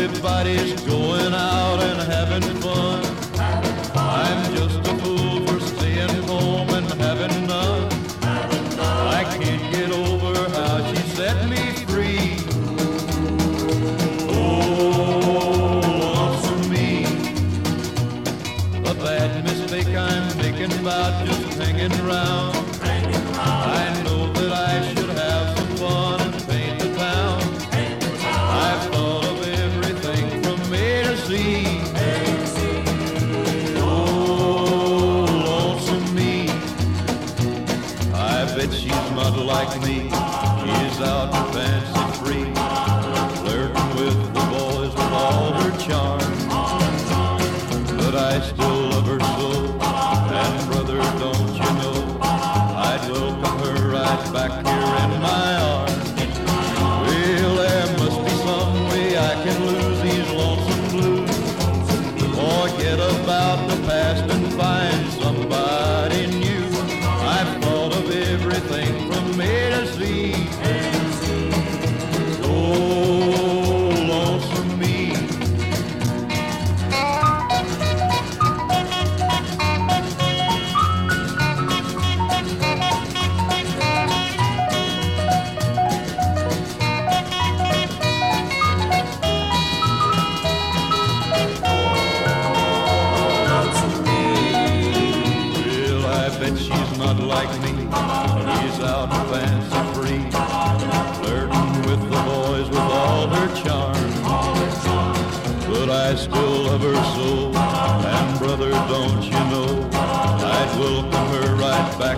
Everybody's going out and having fun. I'm just a fool for staying home and having none. I can't get over how she set me free. Oh, lonesome me. A bad mistake I'm making about just hanging around. I know that I should have some fun and paint the town. I've thought of everything from A to Z. Oh, lonesome me. I bet she's not like me. She's out and fancy free, flirting with the boys with all her charm. But I still love her so, and brother, don't you know, I'd welcome her right back here in my arms. Well, there must be some way I can lose these lonesome blues, forget about the past and find somebody new. I've thought of everything from A to Z. Oh, lonesome me. Bet she's not like me. She's out and fancy free, flirting with the boys with all her charm. But I still love her so, and brother, don't you know, I'd welcome her right back